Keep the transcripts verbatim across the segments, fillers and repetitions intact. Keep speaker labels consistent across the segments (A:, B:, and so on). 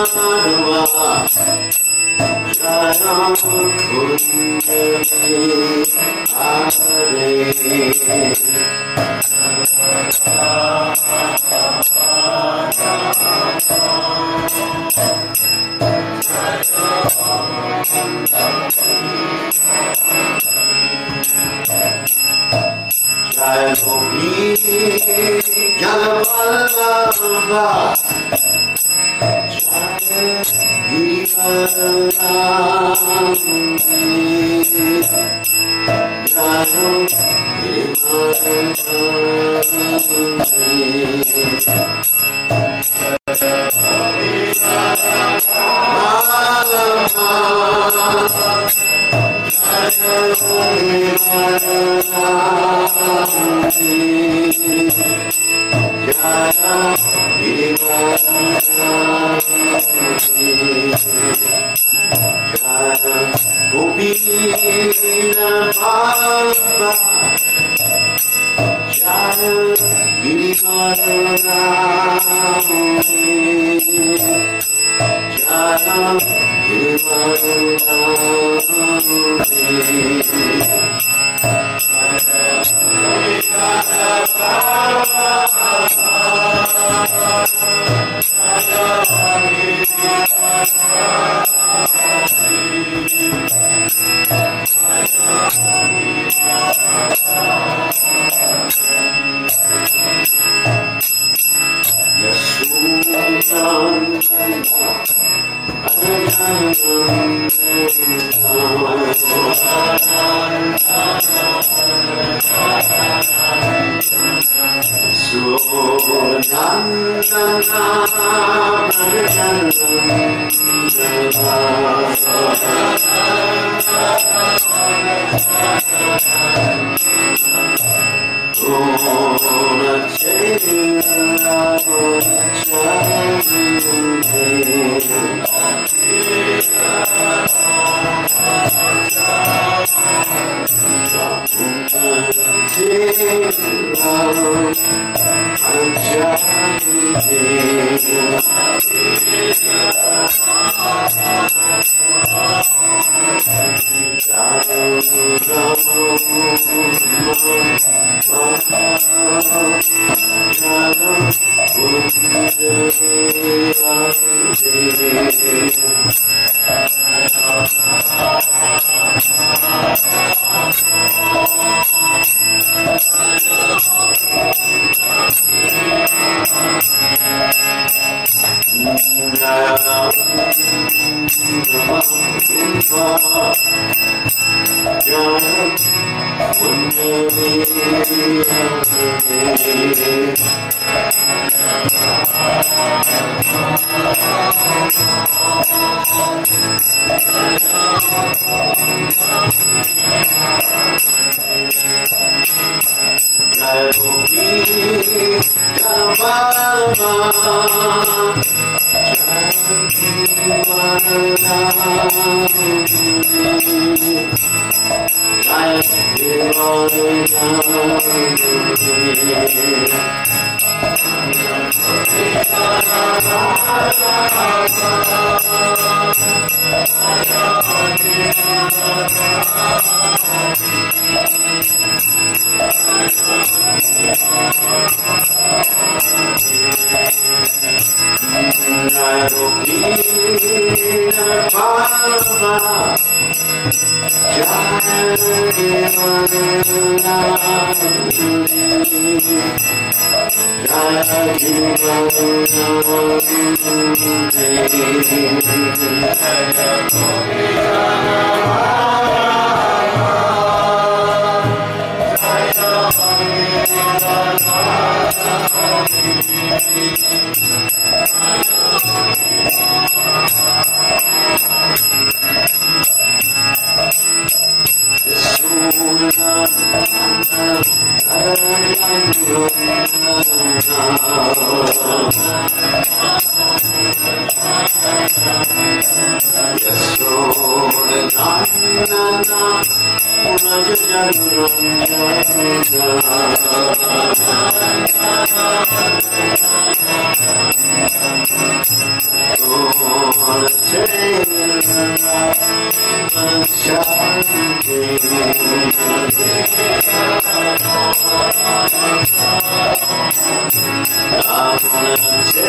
A: Oh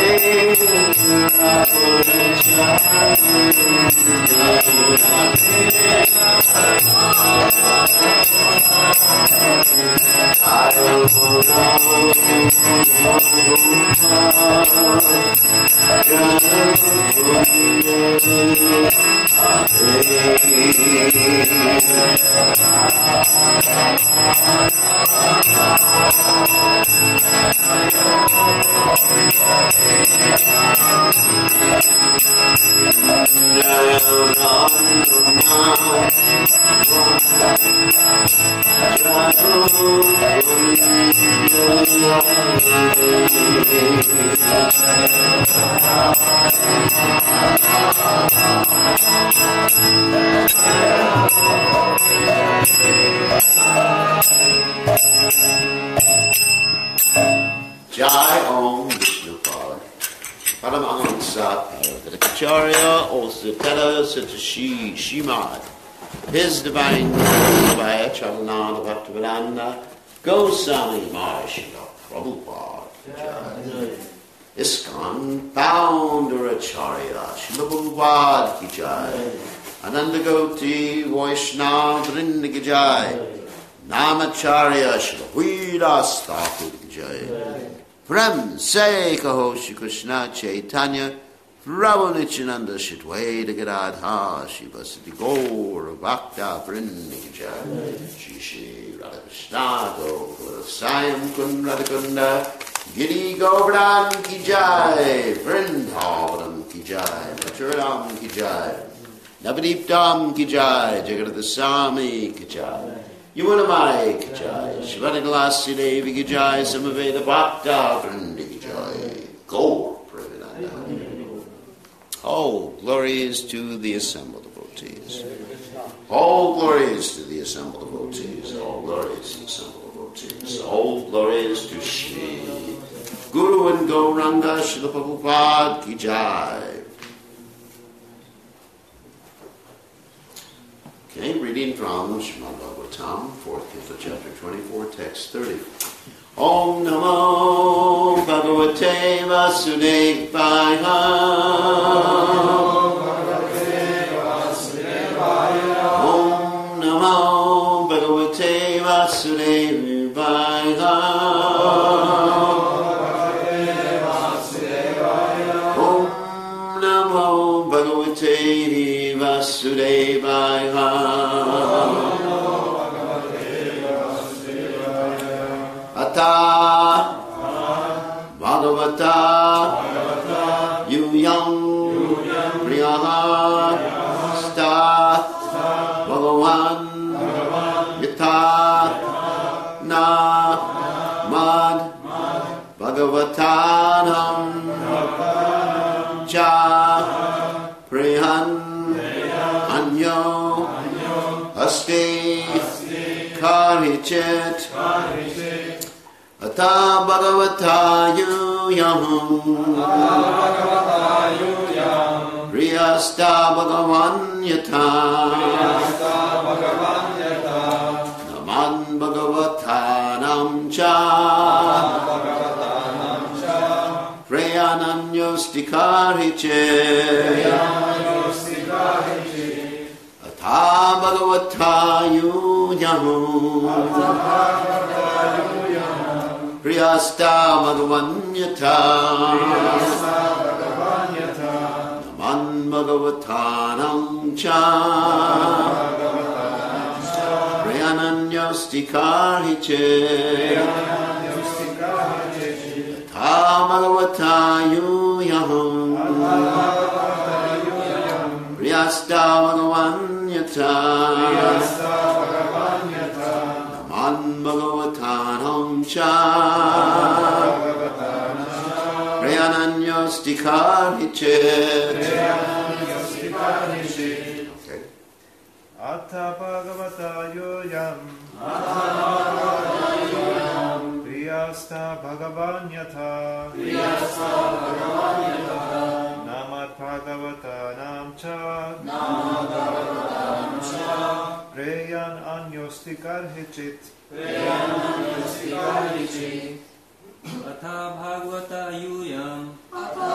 A: His Divine Vaya Chalananda Bhaktivedanta Goswami Mahashila Prabhupada ISKCON Founder Acharya Srila Prabhupada Ki Jai Ananda Goti Vaishnava Vrinda Ki Jai Namacharya Srila Vidas Thakur Ki Jai Prem Se Kaho Shri Krishna Chaitanya Prabhu Nityananda Shitweda Gadadha Shivasati Gaur Bhakta Vrinda Ki Jai Shri Shri Radha Krishna Gokula Sayam Kun Radhakunda Giri Govardhan Ki Jai Vrindavan Ki Jai Machuram Ki Jai Navadiptam Ki Jai Jagadasami Ki Jai Yuvanamai Ki Jai Shivani Galasi Devi Ki Jai Samaveda Bhakta Vrinda Ki Jai Gaur Pravinanda. All glories to the assembled devotees. All glories to the assembled devotees. All glories to the assembled devotees. All glories to Shri Guru and Gauranga Srila Prabhupada Ki Jai. Okay, reading from Srimad Bhagavatam, fourth canto, chapter twenty-four, text thirty. Om Namo Bhagavate Vasudevaya. Om Namo Bhagavate Vasudevaya. Om Namo Bhagavate Vasudevaya. Ata Bhagavata Yuyam Priyaha Sta Bhagavan Yatha Na Mad Bhagavatanam Cha Prihan Anyo Asti Karichit Ata Bhagavata Yuyam Priyasta Bhagavan Yatha Naman Bhagavatanam Cha Prayananyostikariche Ata Bhagavata Yuyam Priyasta Bhagavanyata Naman Bhagavatanam Cha Prayananyostikariche Yatha Bhagavata Yuyam Priyasta Bhagavanyata Naman Bhagavatanam Cha Prayananyostikariche. Okay.
B: Atta Bhagavata Yuyam Priyasta Bhagavanyata Namad Bhagavatanam Cha Preyan Anyostikarichit.
C: Atha Bhagavata Yuyam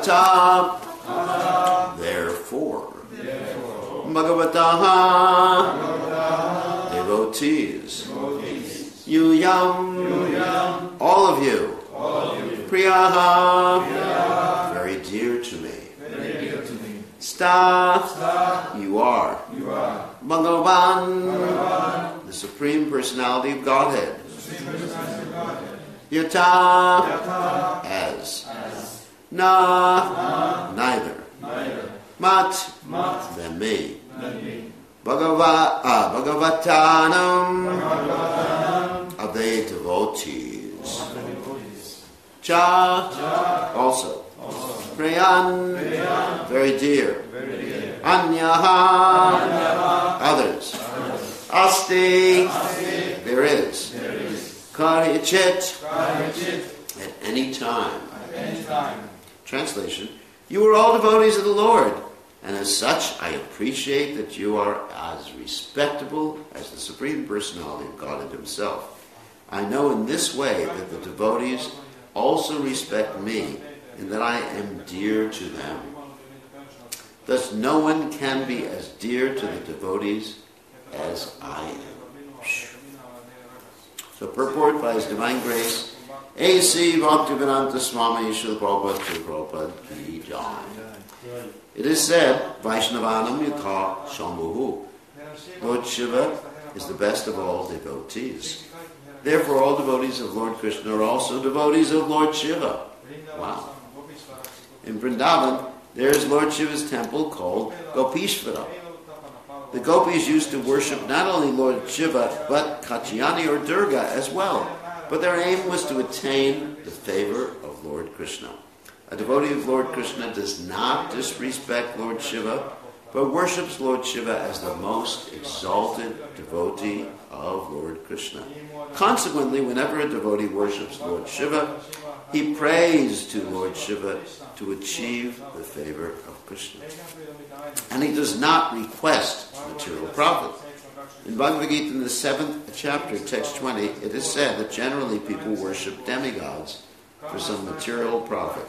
A: Ata, therefore. Bhagavataha, devotees. Yuyam, all of you. Priyaha, very dear to me. Sta, you are. Bhagavan, the Supreme Personality of Godhead. Yata, as. Na, neither. Mat, than me. Bhagava, uh, Bhagavatanam, are they devotees? Cha, also. Prayan, very dear. Anyaha, others. Asti, there is. Karichit, at any time. Translation, you are all devotees of the Lord, and as such I appreciate that you are as respectable as the Supreme Personality of Godhead Himself. I know in this way that the devotees also respect me, and that I am dear to them. Thus no one can be as dear to the devotees as I am. So purport by His Divine Grace, A C Bhaktivedanta Swami Srila Prabhupada Srila Prabhupada Ki Jai. It is said, Vaishnavanam Yatha Shambhuhu. Lord Shiva is the best of all devotees. Therefore all devotees of Lord Krishna are also devotees of Lord Shiva. Wow. In Vrindavan, there is Lord Shiva's temple called Gopishvara. The gopis used to worship not only Lord Shiva, but Katyayani or Durga as well. But their aim was to attain the favor of Lord Krishna. A devotee of Lord Krishna does not disrespect Lord Shiva, but worships Lord Shiva as the most exalted devotee of Lord Krishna. Consequently, whenever a devotee worships Lord Shiva, he prays to Lord Shiva to achieve the favor of Krishna. And he does not request material profit. In Bhagavad Gita, in the seventh chapter, text twenty, it is said that generally people worship demigods for some material profit.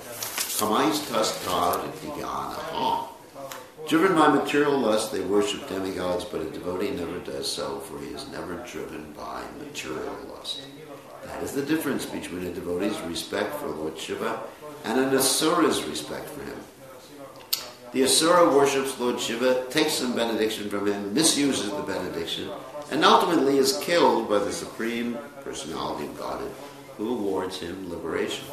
A: Driven by material lust, they worship demigods, but a devotee never does so, for he is never driven by material lust. That is the difference between a devotee's respect for Lord Shiva and an asura's respect for him. The asura worships Lord Shiva, takes some benediction from him, misuses the benediction, and ultimately is killed by the Supreme Personality of Godhead, who awards him liberation.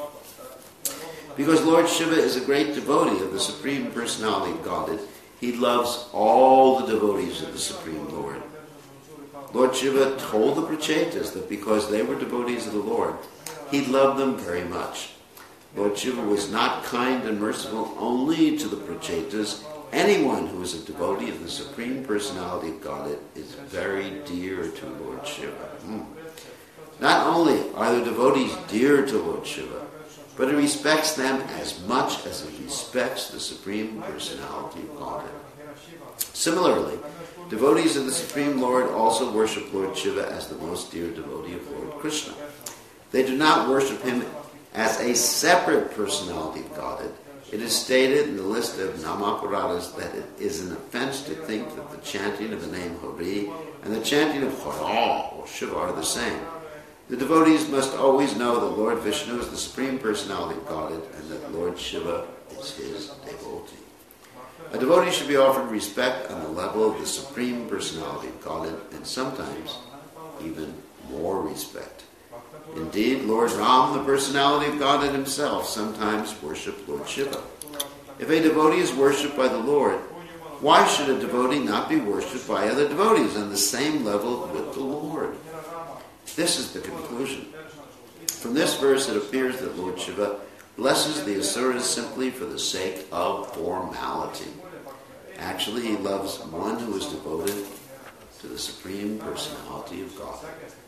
A: Because Lord Shiva is a great devotee of the Supreme Personality of Godhead, he loves all the devotees of the Supreme Lord. Lord Shiva told the Prachetas that because they were devotees of the Lord, he loved them very much. Lord Shiva was not kind and merciful only to the Prachetas. Anyone who is a devotee of the Supreme Personality of Godhead is very dear to Lord Shiva. Hmm. Not only are the devotees dear to Lord Shiva, but he respects them as much as he respects the Supreme Personality of Godhead. Similarly, devotees of the Supreme Lord also worship Lord Shiva as the most dear devotee of Lord Krishna. They do not worship him as a separate personality of Godhead. It is stated in the list of Namaparadas that it is an offense to think that the chanting of the name Hari and the chanting of Hara or Shiva are the same. The devotees must always know that Lord Vishnu is the Supreme Personality of Godhead and that Lord Shiva is his devotee. A devotee should be offered respect on the level of the Supreme Personality of Godhead and sometimes even more respect. Indeed, Lord Ram, the Personality of Godhead himself, sometimes worshipped Lord Shiva. If a devotee is worshipped by the Lord, why should a devotee not be worshipped by other devotees on the same level with the Lord? This is the conclusion. From this verse it appears that Lord Shiva blesses the asuras simply for the sake of formality. Actually, he loves one who is devoted to the Supreme Personality of God.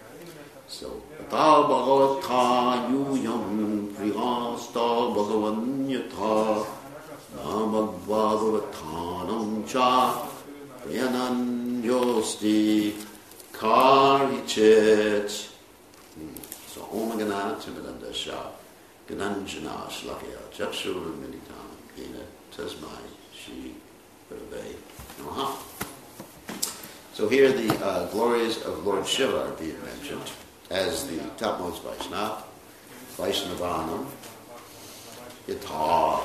A: So, Ata Bhagavata Yuyam Priyasta Bhagavan Yatha Namad Bhagavatanam Cha Priyanan Yosti Karichet. So, Om Ganana Timadandasha Gananjana Shlakya Chakshur Militam Ina Tasmai Shri Gurave Namaha. So here the uh, glories of Lord Shiva are being mentioned as the topmost Vaishnava, Vaishnavanam, Yatha,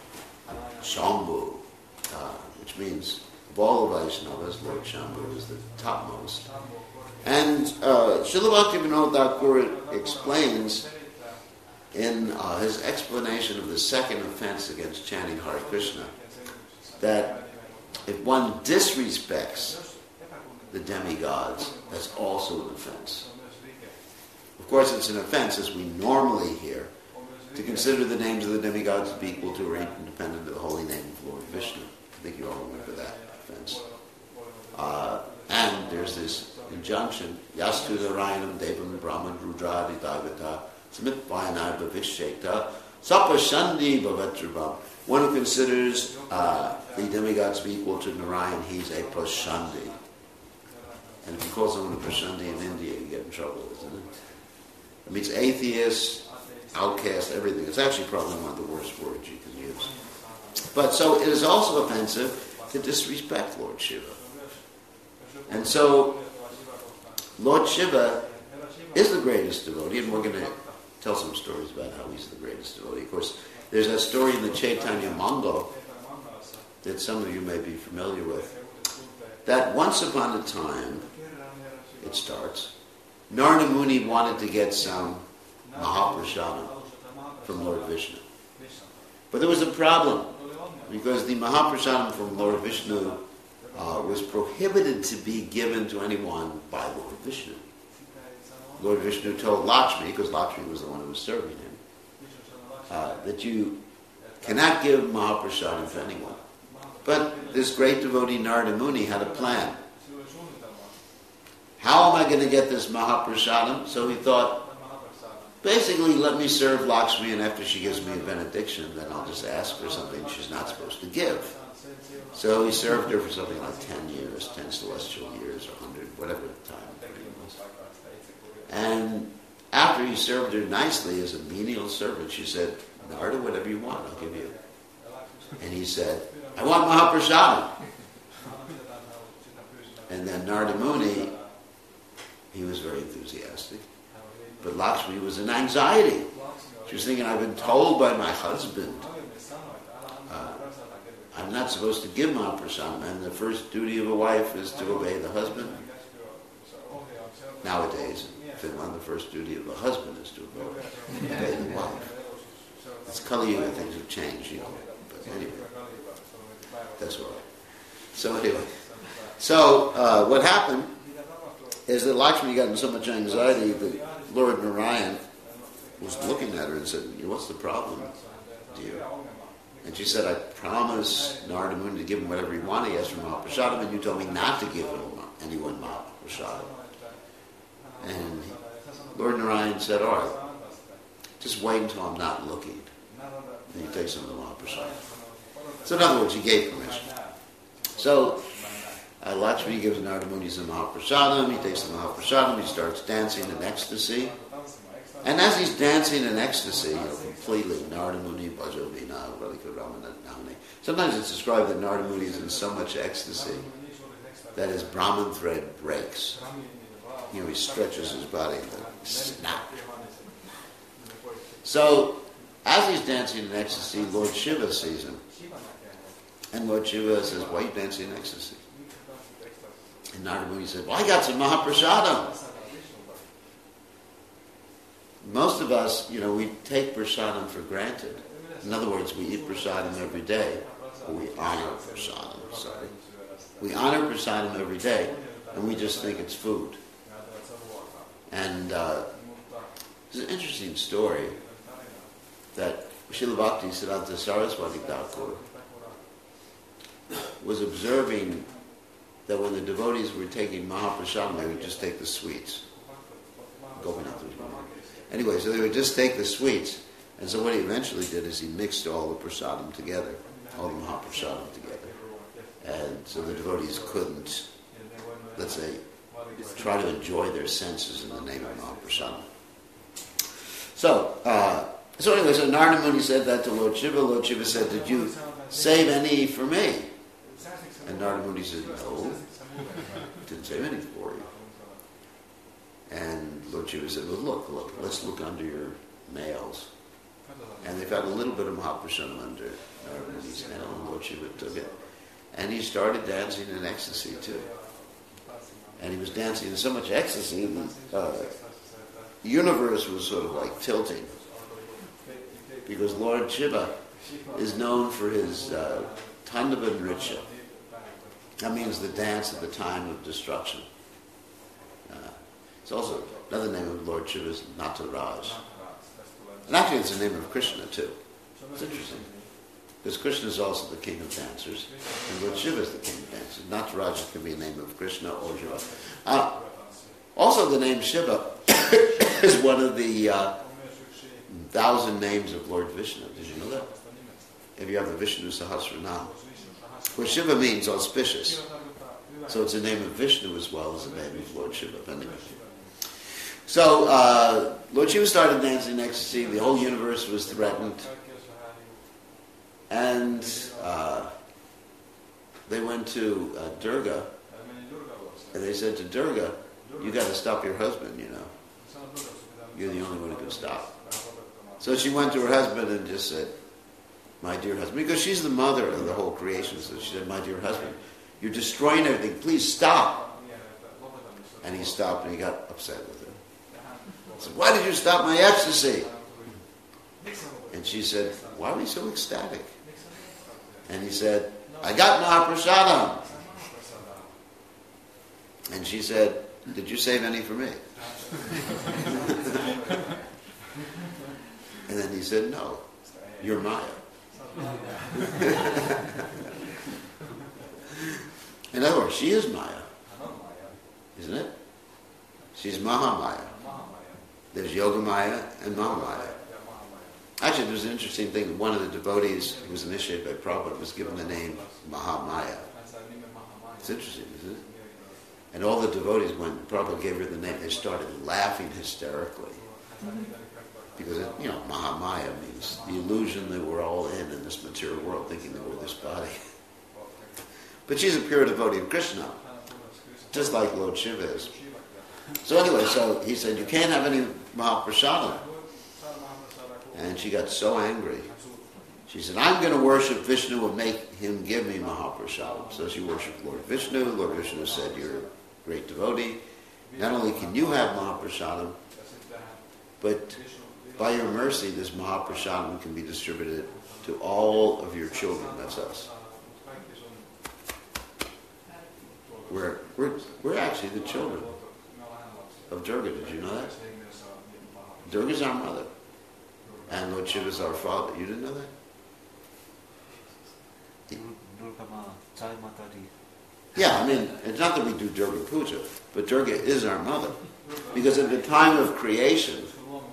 A: Shambhu, uh, which means of all the Vaishnavas, Lord Shambhu is the topmost. And uh, Srila Bhaktivinoda Thakur explains in uh, his explanation of the second offense against chanting Hare Krishna that if one disrespects the demigods, that's also an offense. Of course, it's an offense, as we normally hear, to consider the names of the demigods to be equal to or independent of the holy name of Lord Vishnu. I think you all remember that offense. Uh, and there's this injunction, Yastu Narayanam Devam Brahman Rudra Aditagata Samit Vayanai Bhavishekta Sapashandi Bhavatrabam. One who considers uh, the demigods to be equal to Narayan, he's a Pashandi. And if you call someone a Pashandi in India, you get in trouble, isn't it? It means atheist, outcast, everything. It's actually probably one of the worst words you can use. But so it is also offensive to disrespect Lord Shiva. And so Lord Shiva is the greatest devotee, and we're going to tell some stories about how he's the greatest devotee. Of course, there's a story in the Chaitanya Manga that some of you may be familiar with, that once upon a time, it starts, Narada Muni wanted to get some Mahaprasadam from Lord Vishnu. But there was a problem, because the Mahaprasadam from Lord Vishnu uh, was prohibited to be given to anyone by Lord Vishnu. Lord Vishnu told Lakshmi, because Lakshmi was the one who was serving him, uh, that you cannot give Mahaprasadam to anyone. But this great devotee Narada Muni had a plan. How am I going to get this Mahaprasadam? So he thought, basically, let me serve Lakshmi, and after she gives me a benediction, then I'll just ask for something she's not supposed to give. So he served her for something like ten years, ten celestial years, or one hundred, whatever the time period was. And after he served her nicely as a menial servant, she said, Narada, whatever you want, I'll give you. And he said, I want Mahaprasadam. And then Narada Muni, he was very enthusiastic. But Lakshmi was in anxiety. She was thinking, I've been told by my husband, uh, I'm not supposed to give Mahaprasadam, and the first duty of a wife is to obey the husband. Nowadays, in Finland, the first duty of a husband is to obey, obey the wife. It's Kali Yuga, things have changed, you know. But anyway, that's all right. So anyway, so uh, what happened is that Lakshmi got in so much anxiety that Lord Narayan was looking at her and said, what's the problem, dear? And she said, I promised Narada Muni to give him whatever he wanted. He asked for Mahaprasadam, and you told me not to give him anyone Mahaprasadam. And Lord Narayan said, all right, just wait until I'm not looking. And you take some of the Mahaprasadam. So in other words, he gave permission. So uh, Lakshmi gives Narada Muni some Mahaprasadam. He takes the Mahaprasadam. He starts dancing in ecstasy. And as he's dancing in ecstasy, you know, completely, Narada Muni, Bhajo Vina, Radhika Ramana Namani. Sometimes it's described that Narada Muni is in so much ecstasy that his Brahman thread breaks. You know, he stretches his body and snap. So, as he's dancing in ecstasy, Lord Shiva sees him. And Lord Shiva says, why are you dancing in ecstasy? And Narada Muni said, well, I got some Mahaprasadam. Most of us, you know, we take prasadam for granted. In other words, we eat prasadam every day, or we honor prasadam, sorry. We honor prasadam every day, and we just think it's food. And uh, there's an interesting story that Srila Bhakti Siddhanta Saraswati Thakur was observing that when the devotees were taking Mahaprasadam, they would just take the sweets. Gopinath was one. Anyway, so they would just take the sweets, and so what he eventually did is he mixed all the prasadam together, all the Mahaprasadam together, and so the devotees couldn't, let's say, try to enjoy their senses in the name of Mahaprasadam. So, uh, So anyway, so Narada Muni said that to Lord Shiva. Lord Shiva said, did you save any for me? And Narada Muni said, no, didn't save any for you. And Lord Shiva said, well, look, look, let's look under your nails. And they found a little bit of Mahaprashanam under Narada Muni's nail, and Lord Shiva took it. And he started dancing in ecstasy too. And he was dancing in so much ecstasy, the uh, universe was sort of like tilting. Because Lord Shiva is known for his uh, Tandava Nritya. That means the dance at the time of destruction. Uh, it's also another name of Lord Shiva is Nataraj. And actually it's the name of Krishna too. It's interesting. Because Krishna is also the king of dancers, and Lord Shiva is the king of dancers. Nataraj can be a name of Krishna or Shiva. Uh, also the name Shiva is one of the uh, thousand names of Lord Vishnu. Did you know that? If you have the Vishnu Sahasranam. Well, Shiva means auspicious. So it's the name of Vishnu as well as the name of Lord Shiva. Anyway. So uh, Lord Shiva started dancing in ecstasy. The whole universe was threatened. And uh, they went to uh, Durga, and they said to Durga, you got to stop your husband, you know. You're the only one who can stop. So she went to her husband and just said, my dear husband, because she's the mother of the whole creation, so she said, my dear husband, you're destroying everything, please stop. And he stopped and he got upset with her. He said, why did you stop my ecstasy? And she said, why are we so ecstatic? And he said, I got Mahaprasadam. And she said, did you save any for me? And then he said, no, you're Maya. In other words, she is Maya. Isn't it? She's Mahamaya. There's Yoga Maya and Mahamaya. Actually, there's an interesting thing. One of the devotees who was initiated by Prabhupada was given the name Mahamaya. It's interesting, isn't it? And all the devotees, when Prabhupada gave her the name, they started laughing hysterically. Because, it, you know, Mahamaya means the illusion that we're all in in this material world, thinking that we're this body. But she's a pure devotee of Krishna, just like Lord Shiva is. So anyway, so he said, you can't have any Mahaprasadam. And she got so angry. She said, I'm going to worship Vishnu and make him give me Mahaprasadam. So she worshipped Lord Vishnu. Lord Vishnu said, you're a great devotee. Not only can you have Mahaprasadam, but by your mercy, this Mahaprasadam can be distributed to all of your children. That's us. We're, we're, we're actually the children of Durga. Did you know that? Durga's our mother. And Lord Shiva is our father. You didn't know that? Yeah, I mean, it's not that we do Durga Puja, but Durga is our mother. Because at the time of creation,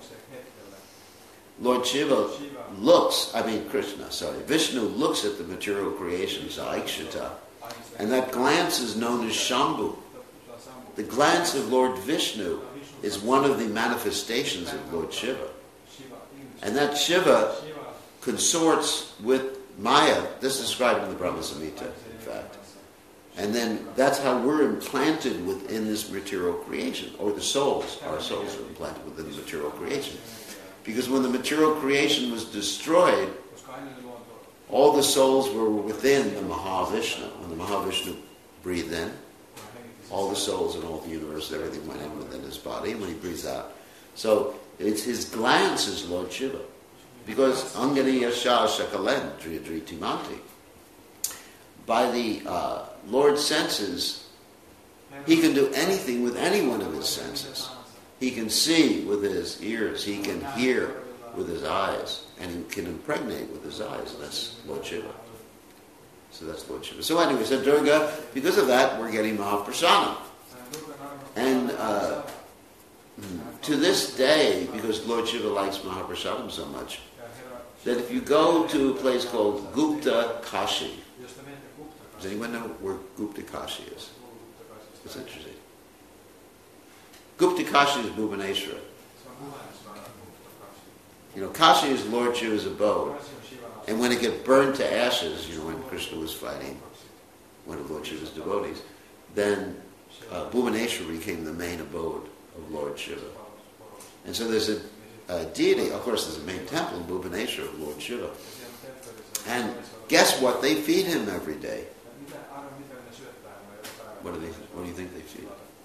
A: Lord Shiva looks, I mean Krishna, sorry, Vishnu looks at the material creation, Saikshata, and that glance is known as Shambhu. The glance of Lord Vishnu is one of the manifestations of Lord Shiva. And that Shiva consorts with Maya. This is described in the Brahma Samhita, in fact. And then that's how we're implanted within this material creation, or the souls. Our souls are implanted within the material creation. Because when the material creation was destroyed, all the souls were within the Mahavishnu. When the Mahavishnu breathed in, all the souls in all the universe, everything went in within his body, and when he breathes out. So it's his glance is Lord Shiva. Because Angani Yasha Shakalen Driyadri Timanti. By the uh, Lord's senses, he can do anything with any one of his senses. He can see with his ears, he can hear with his eyes, and he can impregnate with his eyes. And that's Lord Shiva. So that's Lord Shiva. So anyway, so Durga, because of that, we're getting Mahaprasadam. And uh, to this day, because Lord Shiva likes Mahaprasadam so much, that if you go to a place called Gupta Kashi, does anyone know where Gupta Kashi is? It's interesting. Gupta Kashi is Bhubaneswara. You know, Kashi is Lord Shiva's abode. And when it got burned to ashes, you know, when Krishna was fighting one of Lord Shiva's devotees, then uh, Bhubaneswar became the main abode of Lord Shiva. And so there's a, a deity, of course there's a main temple in Bhubaneswar of Lord Shiva. And guess what? They feed him every day. What do they? What do you think they feed?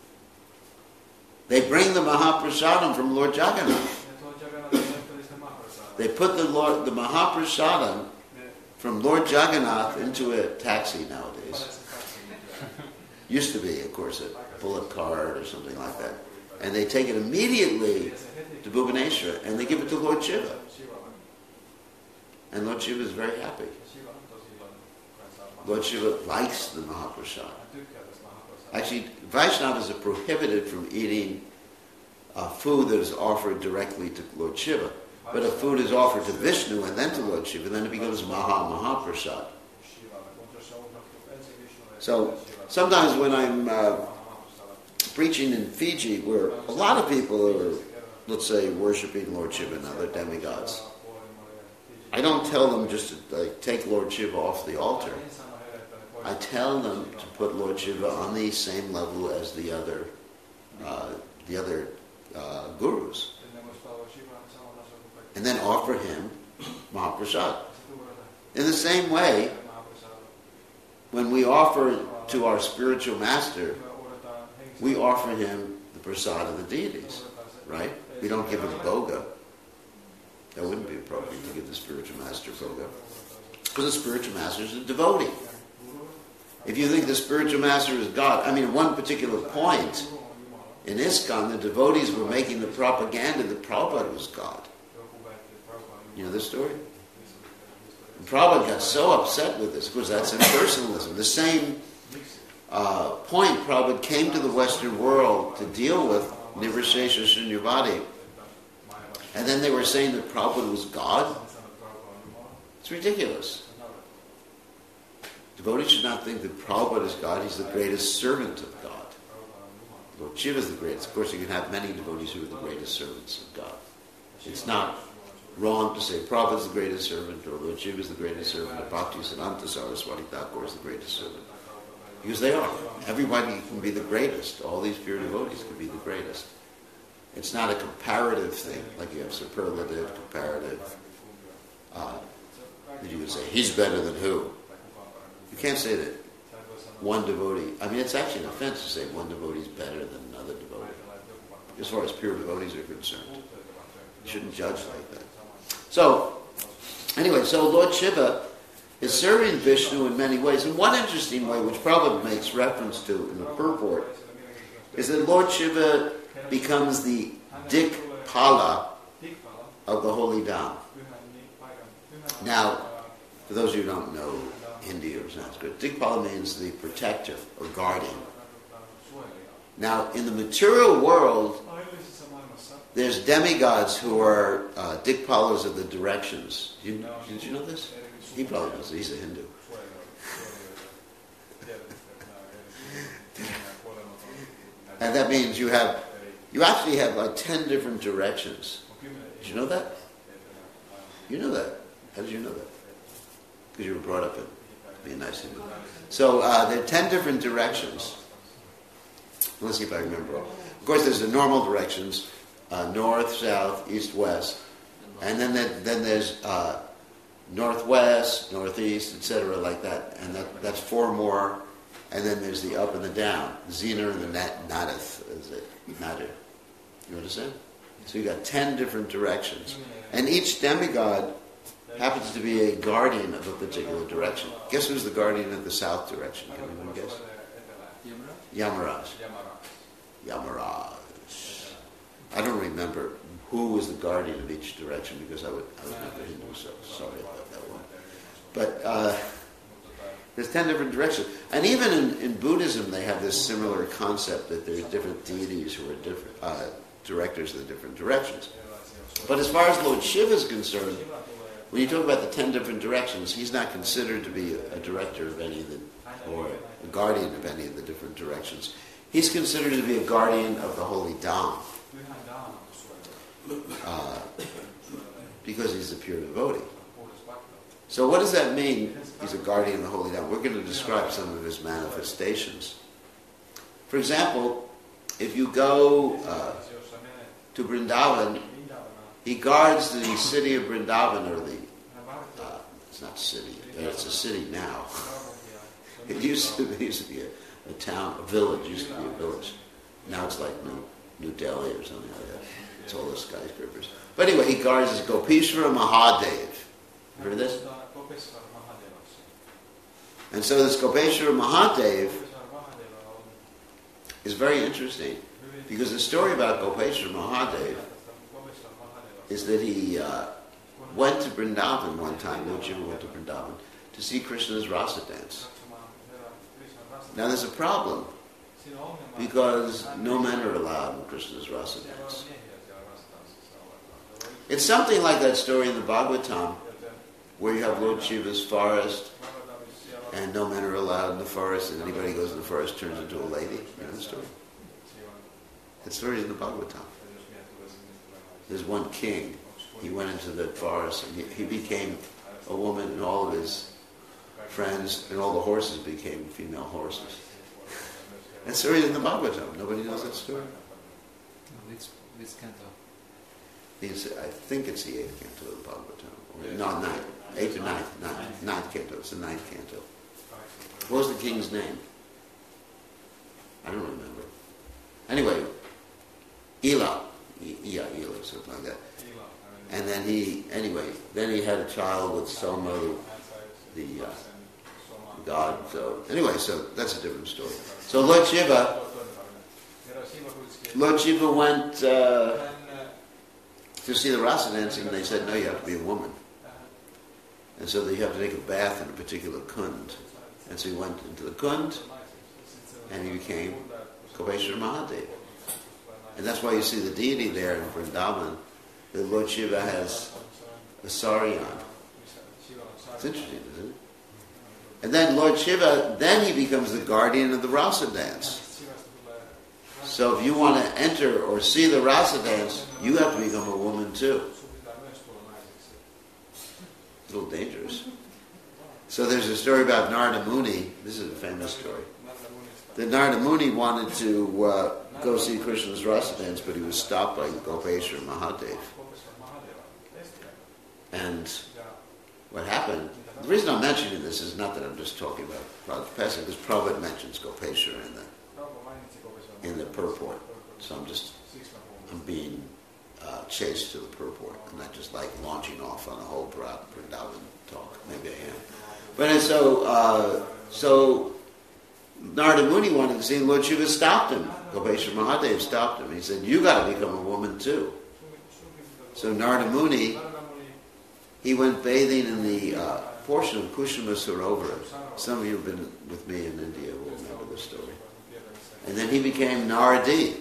A: They bring the Mahaprasadam from Lord Jagannath. They put the Lord, the Mahaprasadam from Lord Jagannath into a taxi nowadays. Used to be, of course, a bullock cart or something like that. And they take it immediately to Bhubaneswar and they give it to Lord Shiva. And Lord Shiva is very happy. Lord Shiva likes the Mahaprasad. Actually, Vaishnavas are prohibited from eating uh, food that is offered directly to Lord Shiva. But if food is offered to Vishnu and then to Lord Shiva, then it becomes Maha Mahaprasad. So, sometimes when I'm uh, preaching in Fiji, where a lot of people are, let's say, worshipping Lord Shiva and other demigods, I don't tell them just to like, take Lord Shiva off the altar. I tell them to put Lord Shiva on the same level as the other, uh, the other uh, gurus, and then offer him Mahaprasad. In the same way, when we offer to our spiritual master, we offer him the prasad of the deities, right? We don't give him boga. That wouldn't be appropriate to give the spiritual master boga, because the spiritual master is a devotee. If you think the spiritual master is God, I mean, at one particular point in ISKCON, the devotees were making the propaganda that Prabhupada was God. You know this story? And Prabhupada got so upset with this, because that's impersonalism. The same uh, point Prabhupada came to the Western world to deal with Nirvishesha Shunyavadi, and then they were saying that Prabhupada was God. It's ridiculous. Devotees should not think that Prabhupada is God. He's the greatest servant of God. Lord Shiva is the greatest. Of course, you can have many devotees who are the greatest servants of God. It's not wrong to say Prabhupada is the greatest servant, or Lord Shiva is the greatest servant, or Bhaktisiddhanta Saraswati Thakur is the greatest servant. Because they are. Everybody can be the greatest. All these pure devotees can be the greatest. It's not a comparative thing, like you have superlative, comparative. Uh, that you would say, he's better than who? You can't say that one devotee, I mean, it's actually an offense to say one devotee is better than another devotee. As far as pure devotees are concerned. You shouldn't judge like that. So, anyway, so Lord Shiva is serving Vishnu in many ways. And one interesting way, which Prabhupada makes reference to in the purport, is that Lord Shiva becomes the Dikpala of the holy Dham. Now, for those of you who don't know Hindi or Sanskrit, Dikpala means the protector or guardian. Now, in the material world, there's demigods who are uh, Dikpalas of the directions. You, did you know this? He probably knows. He's a Hindu. And that means you have, you actually have like ten different directions. Did you know that? You know that. How did you know that? Because you were brought up in being nice Hindu. So uh, there are ten different directions. Let's see if I remember all. Of course, there's the normal directions: uh, north, south, east, west, and then there, then there's uh, northwest, northeast, et cetera, like that. And that, that's four more. And then there's the up and the down, Zener and the nat, Nadath, is it? Nadir. You understand? So you got ten different directions, and each demigod happens to be a guardian of a particular direction. Guess who's the guardian of the south direction? Can anyone guess? Yamaraj. Yamaraj. I don't remember who was the guardian of each direction because I would I was never Hindu, so sorry about that one. But uh, there's ten different directions. And even in, in Buddhism, they have this similar concept that there's different deities who are different uh, directors of the different directions. But as far as Lord Shiva is concerned, when you talk about the ten different directions, he's not considered to be a, a director of any of the, or a guardian of any of the different directions. He's considered to be a guardian of the holy Dham. Uh, because he's a pure devotee. So what does that mean? He's a guardian of the holy Dham. We're going to describe some of his manifestations. For example, if you go uh, to Vrindavan, he guards the city of Vrindavan, or the, uh, it's not city, it's a city now. It used to be, it used to be a, a town, a village, it used to be a village. Now it's like New, New Delhi or something like that. It's all the skyscrapers. But anyway, he guards his Gopeshwara Mahadev. You heard of this? And so this Gopeshwara Mahadev is very interesting, because the story about Gopeshwara Mahadev is that he uh, went to Vrindavan one time, Lord Shiva went to Vrindavan, to see Krishna's rasa dance. Now there's a problem, because no men are allowed in Krishna's rasa dance. It's something like that story in the Bhagavatam, where you have Lord Shiva's forest, and no men are allowed in the forest, and anybody who goes in the forest turns into a lady. You know the story? That story is in the Bhagavatam. There's one king. He went into the forest, and he, he became a woman, and all of his friends and all the horses became female horses. That story is in the Bhagavatam. Nobody knows that story?
C: Which, which canto?
A: It's, I think it's the eighth canto of the Bhagavatam. Or, no, ninth. Eighth or ninth. Ninth, ninth canto. It's the ninth canto. What was the king's name? I don't remember. Anyway, Ela. Yeah, Ela, something like that. And then he, anyway, then he had a child with Soma, the, the uh, god. So, anyway, so that's a different story. So Lord Shiva, Lord Shiva went uh, to see the rasa dancing, and they said, no, you have to be a woman. And so you have to take a bath in a particular kund. And so he went into the kund, and he became Gopeshwara Mahadev. And that's why you see the deity there in Vrindavan, that Lord Shiva has a sari on. It's interesting, isn't it? And then Lord Shiva, then he becomes the guardian of the rasa dance. So if you want to enter or see the rasa dance, you have to become a woman too. It's a little dangerous. So there's a story about Narada Muni. This is a famous story. That Narada Muni wanted to uh, go see Krishna's rasa dance, but he was stopped by Gopeshwara Mahadev. And what happened, the reason I'm mentioning this is not that I'm just talking about Prabhupada Pesach, because Prabhupada mentions Gopeshwara in the, in the purport. So I'm just, I'm being uh, chased to the purport. I'm not just like launching off on a whole Vrindavan talk. Maybe I am. But and so, uh, so Narada Muni wanted to see, Lord Shiva stopped him. Gopeshwara Mahadev stopped him. He said, you got to become a woman too. So Narada Muni, he went bathing in the uh, portion of Kushima Sarovar. Some of you have been with me in India will remember this story. And then he became Naradi.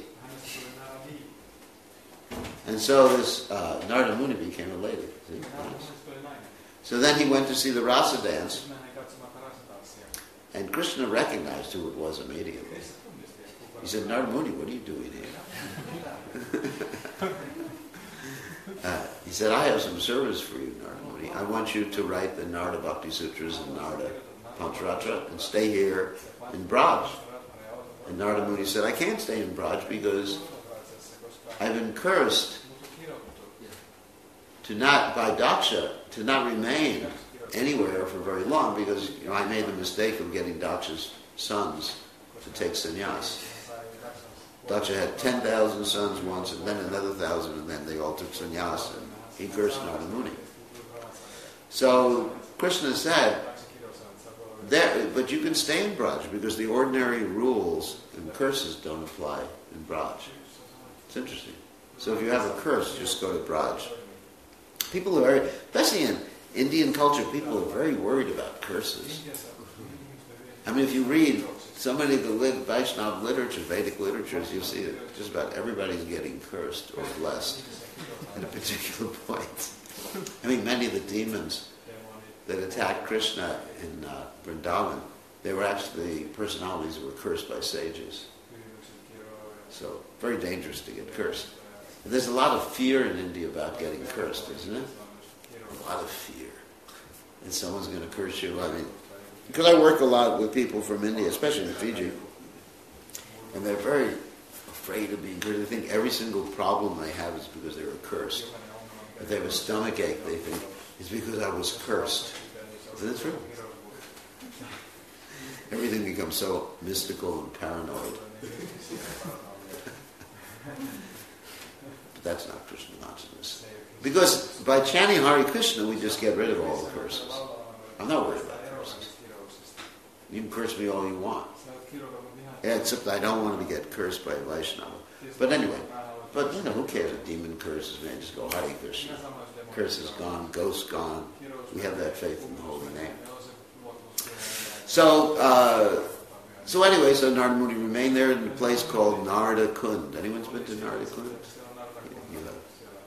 A: And so this uh, Narada Muni became a lady. See? Nice. So then he went to see the rasa dance, and Krishna recognized who it was immediately. He said, Narada Muni, what are you doing here? uh, he said, I have some service for you, Narada Muni. I want you to write the Narada Bhakti Sutras and Narada Pancharatra and stay here in Braj. And Narada Muni said, I can't stay in Braj because I've been cursed to not, by Daksha, to not remain anywhere for very long, because you know I made the mistake of getting Daksha's sons to take sannyas. Daksha had ten thousand sons once, and then another thousand, and then they all took sannyas, and he cursed Narada Muni. So Krishna said, there, but you can stay in Braj, because the ordinary rules and curses don't apply in Braj. It's interesting. So if you have a curse, just go to Braj. People are very, especially in Indian culture, people are very worried about curses. I mean, if you read so many of the lit- Vaishnava literature, Vedic literatures, you'll see that just about everybody's getting cursed or blessed at a particular point. I mean, many of the demons that attacked Krishna in uh, Vrindavan, they were actually personalities that were cursed by sages. So, very dangerous to get cursed. There's a lot of fear in India about getting cursed, isn't it? lot of fear. And someone's going to curse you. I mean, because I work a lot with people from India, especially in Fiji, and they're very afraid of being cursed. They think every single problem they have is because they were cursed. If they have a stomach ache, they think it's because I was cursed. Isn't it true? Everything becomes so mystical and paranoid. But that's not Krishna consciousness. Because by chanting Hare Krishna, we just get rid of all the curses. I'm not worried about curses. You can curse me all you want. Yeah, except I don't want to get cursed by a Vaishnava. But anyway, but you know, who cares if a demon curses me? I just go Hare Krishna. Curse is gone, ghost gone. We have that faith in the holy name. So, uh, so anyway, so Narada Muni remained there in a place called Narada Kund. Anyone's been to Narada Kund? Yeah, you have.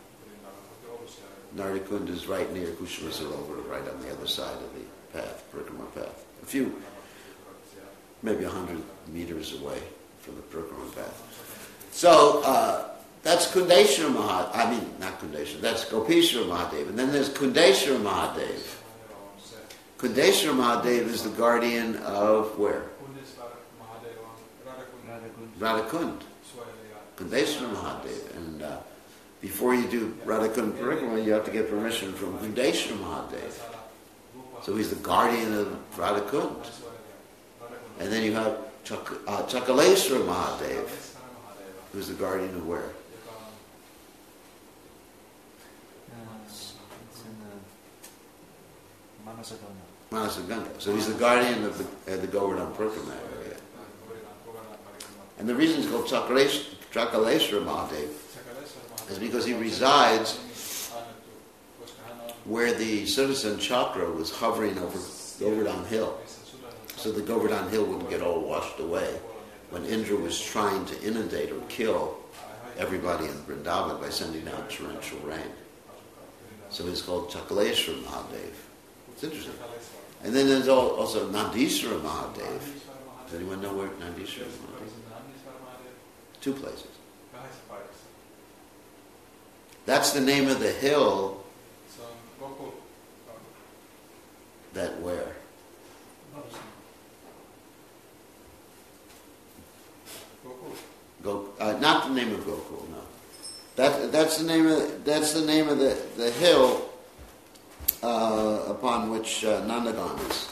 A: Narada Kund is right near Kushma Sarovar, right on the other side of the path, Parikrama path. A few, maybe a hundred meters away from the Parikrama path. So, uh, that's Kundeshwara Mahadev. I mean, not Kundeshwara, that's Gopeshwara Mahadev. And then there's Kundeshwara Mahadev. Kundeshwara Mahadev is the guardian of where? Radhakund. Kundeshwara Mahadev. And uh, before you do Radhakund Parikrama, you have to get permission from Kundeshwara Mahadev. So he's the guardian of Radhakund. And then you have Chak- uh, Chakaleshwara Mahadev, who's the guardian of where? Manasaganga. So he's the guardian of the, uh, the Govardhan Parikrama area. And the reason it's called Chakaleshwara Mahadev is because he resides where the Sudarshan Chakra was hovering over Govardhan Hill. So the Govardhan Hill wouldn't get all washed away when Indra was trying to inundate or kill everybody in Vrindavan by sending out torrential rain. So he's called Chakaleshwara Mahadev. It's interesting. And then there's also Nandiswara Mahadev. Does anyone know where Nandiswara Mahadev is? Two places. That's the name of the hill that where? Go, uh, not the name of Gokul, no. That that's the name of that's the name of the, the hill uh, upon which uh, Nandagan is.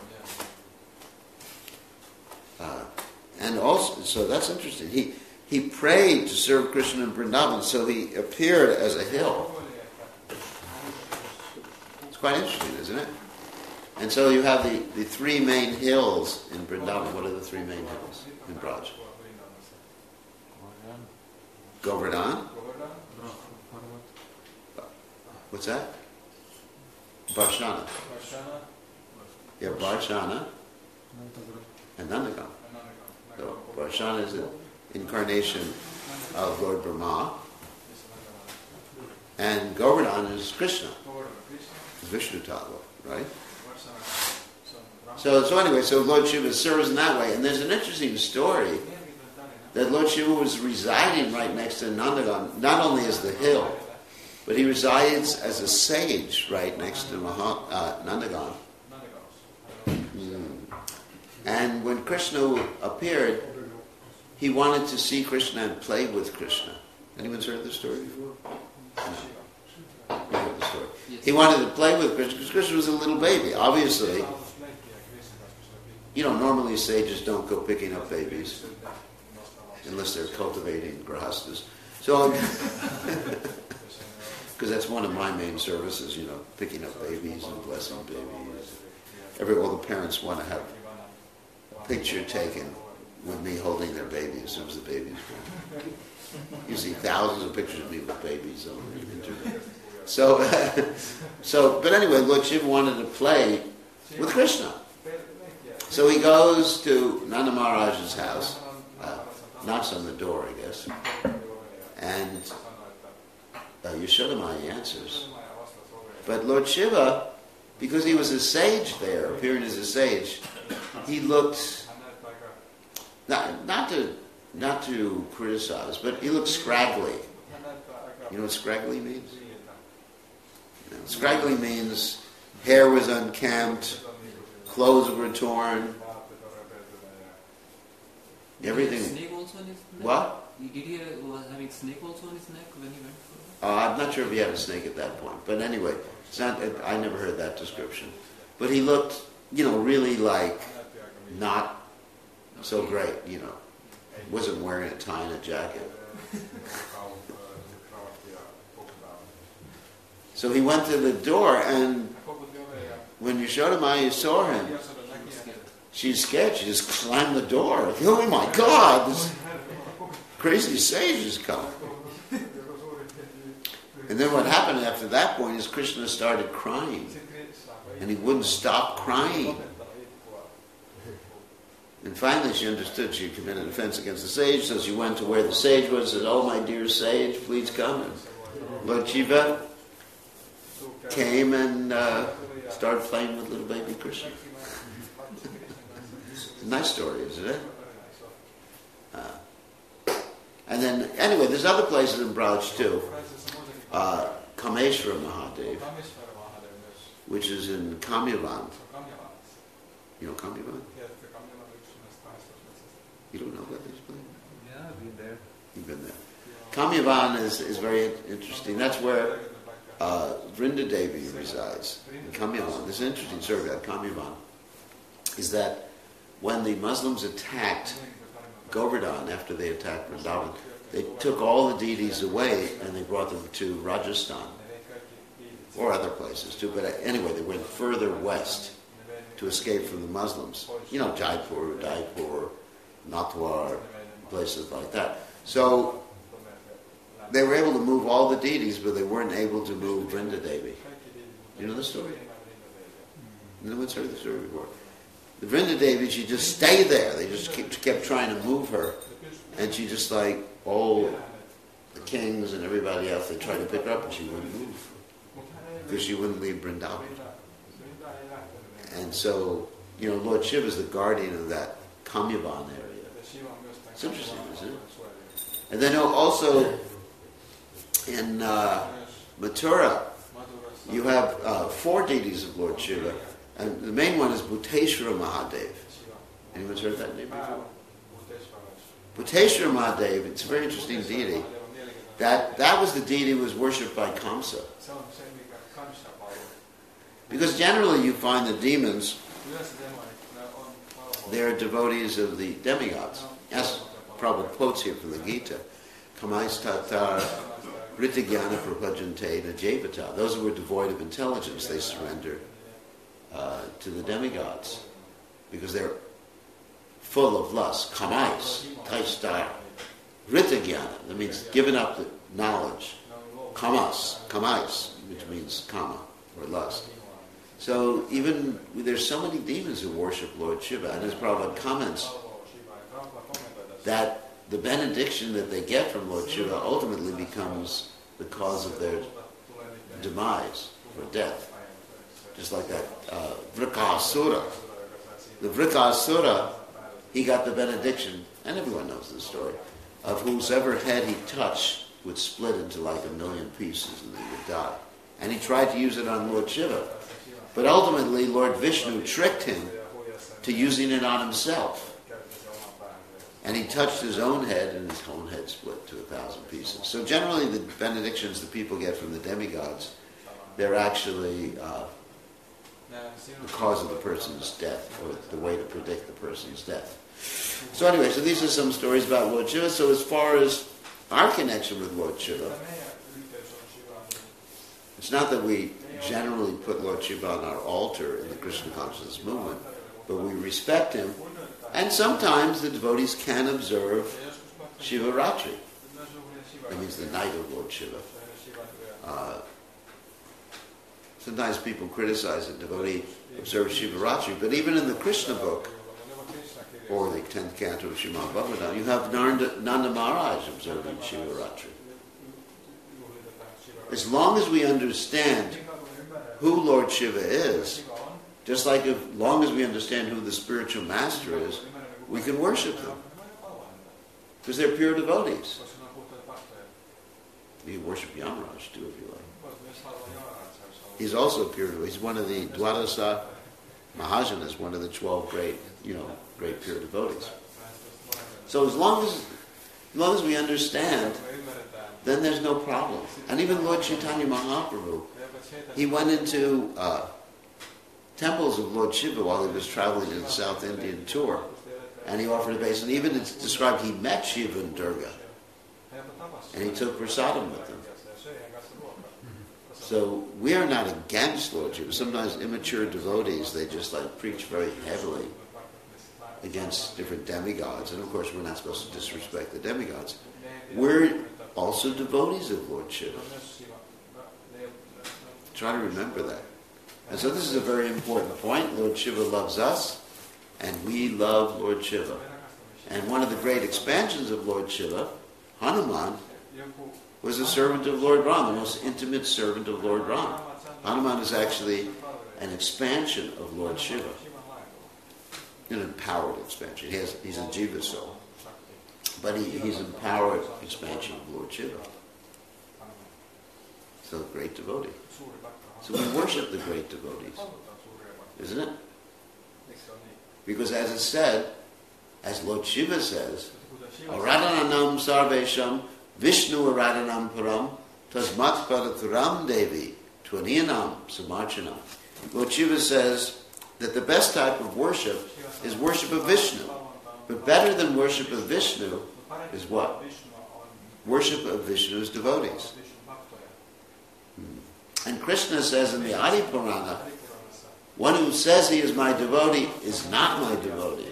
A: Uh, and also, so that's interesting. He he prayed to serve Krishna in Vrindavan, so he appeared as a hill. It's quite interesting, isn't it? And so you have the, the three main hills in Vrindavan. What are the three main hills in Braj? Govardhan. What's that? Varshana. Yeah, Varshana and Nandagan. So Varshana is an incarnation of Lord Brahma, and Govardhan is Krishna. It's Vishnu Tattva, right? So, so anyway, so Lord Shiva serves in that way, and there's an interesting story that Lord Shiva was residing right next to Nandagan, not only as the hill, but he resides as a sage right next to Maha, uh, Nandagan. Mm. And when Krishna appeared, he wanted to see Krishna and play with Krishna. Anyone's heard this story before? No. You heard the story. He wanted to play with Krishna because Krishna was a little baby. Obviously, you know, normally sages don't go picking up babies unless they're cultivating grahastas. So, because that's one of my main services, you know, picking up babies and blessing babies. Every all the parents want to have a picture taken with me holding their baby as soon as the baby's born. You see thousands of pictures of me with babies on the internet. So, so, but anyway, Lord Shiva wanted to play with Krishna. So he goes to Nanda Maharaj's house, uh, knocks on the door, I guess, and uh, Yashoda Maya answers. But Lord Shiva, because he was a sage there, appearing as a sage, he looked, not, not to not to criticize, but he looked scraggly. You know what scraggly means? Now, scraggly means hair was unkempt, clothes were torn, everything.
C: Did he have snake also on his neck?
A: What?
C: Did he have, was having snake also on his neck when he went for
A: Uh, I'm not sure if he had a snake at that point, but anyway, it's not. I never heard that description. But he looked, you know, really like not so great. You know, wasn't wearing a tie and a jacket. So he went to the door, and when Yashodamaya saw him, she's scared. She just climbed the door. Like, oh my God, this crazy sage has come. And then what happened after that point is Krishna started crying. And he wouldn't stop crying. And finally she understood she had committed offense against the sage, so she went to where the sage was and said, oh my dear sage, please come. And Lord Shiva came and uh, started playing with little baby Krishna. Nice story, isn't it? Uh, and then, anyway, there's other places in Braj too. Uh, Kameshwara Mahadev, which is in Kamyavan. You know Kamyavan? You don't know about this place?
B: Yeah, I've been there.
A: You've been there. Kamyavan is, is very interesting. That's where uh, Vrinda Devi resides, in Kamyavan. There's an interesting story about Kamyavan, is that when the Muslims attacked Govardhan after they attacked Vrindavan, they took all the deities away and they brought them to Rajasthan, or other places too, but anyway, they went further west to escape from the Muslims. You know, Jaipur, Udaipur, Natwar, places like that. So they were able to move all the deities, but they weren't able to move Vrinda Devi. You know the story? No one's heard the story before. The Vrinda Devi, she just stayed there. They just kept, kept trying to move her, and she just like all the kings and everybody else, they tried to pick her up, and she wouldn't move because she wouldn't leave Vrindavan. And so, you know, Lord Shiva is the guardian of that Kamyavan area. It's interesting, isn't it? And then also in uh, Mathura, you have uh, four deities of Lord Shiva, and the main one is Bhuteshwara Mahadev. Anyone's heard that name before? Bhuteshwara Mahadev, it's a very interesting deity. That that was the deity who was worshipped by Kamsa. Because generally you find the demons, they're devotees of the demigods. As Prabhupada quotes here from the Gita, Kamais tatar ritigyana prabhajante najevata. Those who were devoid of intelligence, they surrendered uh, to the demigods. Because they're full of lust. Kamais, taistar, ritigyana, that means given up the knowledge. Kamas, kamais, which means kama, or lust. So even, there's so many demons who worship Lord Shiva, and as Prabhupada comments, that the benediction that they get from Lord Shiva ultimately becomes the cause of their demise, or death. Just like that uh, Vrikasura. The Vrikasura, he got the benediction, and everyone knows the story, of whosever head he touched would split into like a million pieces and they would die. And he tried to use it on Lord Shiva. But ultimately, Lord Vishnu tricked him to using it on himself. And he touched his own head, and his own head split to a thousand pieces. So generally, the benedictions that people get from the demigods, they're actually uh, the cause of the person's death, or the way to predict the person's death. So anyway, so these are some stories about Lord Shiva. So as far as our connection with Lord Shiva, it's not that we generally put Lord Shiva on our altar in the Krishna consciousness movement, but we respect him, and sometimes the devotees can observe Shivaratri. That means the night of Lord Shiva. Uh, sometimes people criticize a devotee observes Shivaratri, but even in the Krishna book, or the tenth canto of Srimad Bhagavatam, you have Nanda, Nanda Maharaj observing Shivaratri. As long as we understand who Lord Shiva is, just like as long as we understand who the spiritual master is, we can worship them. Because they're pure devotees. You can worship Yamaraj too if you like.
D: Voit myös halua Jamarajaa.
A: He's also a pure devotee. He's one of the Dwadasa Mahajana is one of the twelve great, you know, great pure devotees. So as long as, as long as we understand, then there's no problem. And even Lord Chaitanya Mahaprabhu, he went into uh, temples of Lord Shiva while he was traveling in the South Indian tour, and he offered a base. And even it's described he met Shiva and Durga, and he took prasadam with them. So we are not against Lord Shiva. Sometimes immature devotees, they just like preach very heavily against different demigods. And of course we're not supposed to disrespect the demigods. We're also devotees of Lord Shiva. Try to remember that. And so this is a very important point. Lord Shiva loves us, and we love Lord Shiva. And one of the great expansions of Lord Shiva, Hanuman, was a servant of Lord Ram, the most intimate servant of Lord Ram. Hanuman is actually an expansion of Lord Shiva, an empowered expansion. He has, he's a jiva soul, but he, he's an empowered expansion of Lord Shiva. So a great devotee. So we worship the great devotees, isn't it? Because as it said, as Lord Shiva says, Aradhananam sarvesham Vishnu Aradhanam param tasmat paraturam devi tvaniyanam samarchanam. Lord Shiva says that the best type of worship is worship of Vishnu. But better than worship of Vishnu is what? Worship of Vishnu's devotees. Hmm. And Krishna says in the Adi Purana, one who says he is my devotee is not my devotee.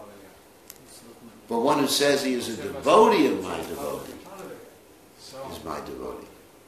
A: But one who says he is a devotee of my devotee is my devotee.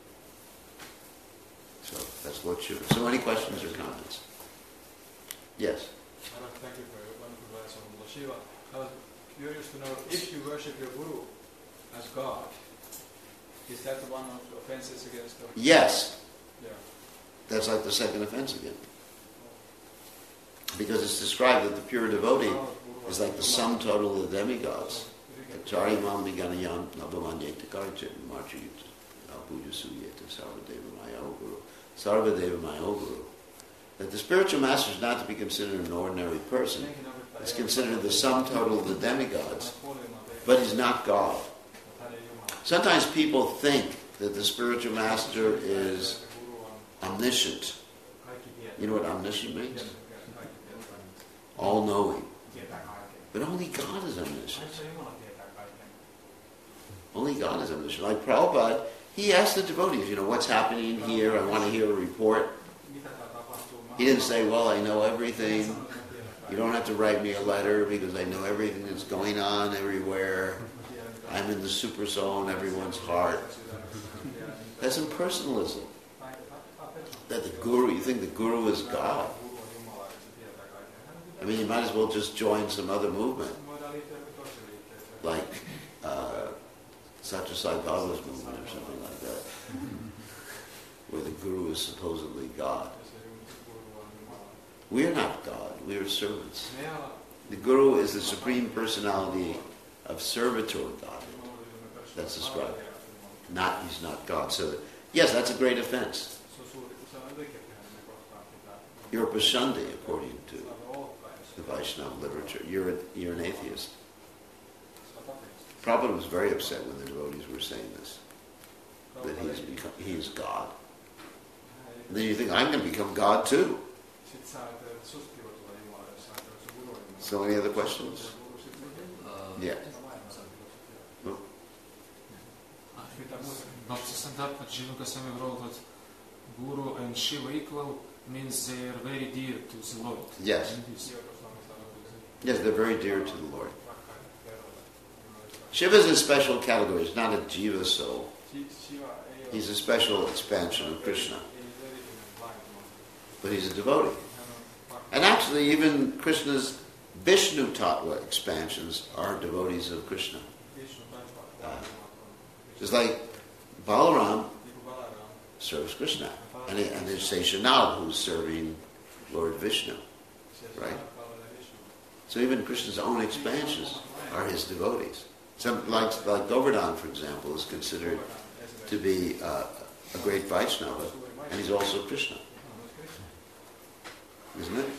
A: So that's Lord Shiva. So any questions or comments? Yes?
D: Thank you for your wonderful advice on Lord Shiva. I was curious to know, if you worship your Guru as God, is that one of the offenses against the...
A: Yes.
D: Yeah.
A: That's like the second offense again. Because it's described that the pure devotee is like the sum total of the demigods. Charimam Viganayam Nabhamanyeta Karchit Marchit Puja Suyeta Sarvadeva Maya Guru. Sarvadeva Maya Guru. That the spiritual master is not to be considered an ordinary person. It's considered the sum total of the demigods. But he's not God. Sometimes people think that the spiritual master is omniscient. You know what omniscient means? All-knowing. But only God is omniscient. Only God is omniscient. Like Prabhupada, he asked the devotees, you know, what's happening here? I want to hear a report. He didn't say, well, I know everything. You don't have to write me a letter because I know everything that's going on everywhere. I'm in the super soul in everyone's heart. That's impersonalism. That the guru, you think the guru is God. I mean, you might as well just join some other movement. Like uh, Satya Sai Baba's movement or something like that. Where the guru is supposedly God. We are not God. We are servants. The guru is the supreme personality of servitor God. That's described. Not, he's not God. So, yes, that's a great offense. You're a Pashandi, according to the Vaishnava literature. You're, a, you're an atheist. Prabhupada was very upset when the devotees were saying this. That he is, become, he is God. And then you think, I'm going to become God too. So any other questions?
C: Uh,
A: Yeah. No?
E: Bhakti Siddhartha Jiva Goswami wrote that Guru and Shiva equal means they are very dear to the Lord.
A: Yes. Yes, they're very dear to the Lord. Shiva is a special category. He's not a jiva soul. He's a special expansion of Krishna. But he's a devotee. And actually, even Krishna's Vishnu Tattva expansions are devotees of Krishna. Uh, just like Balaram serves Krishna. And, he, and there's Seshanal who's serving Lord Vishnu. Right? So even Krishna's own expansions are his devotees. Some, like, like Govardhan, for example, is considered to be uh, a great Vaishnava, and he's also Krishna, isn't it?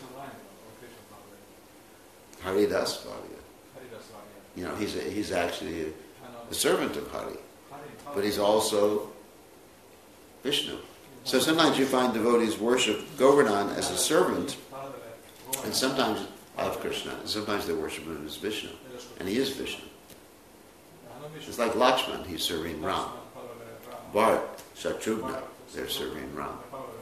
A: Haridas Varya. You know, he's a, he's actually a, a servant of Hari, but he's also Vishnu. So sometimes you find devotees worship Govardhan as a servant, and sometimes of Krishna, and sometimes they worship him as Vishnu, and he is Vishnu. It's like Lakshman, he's serving Ram. Bharat, Shatrugna, they're serving Ram.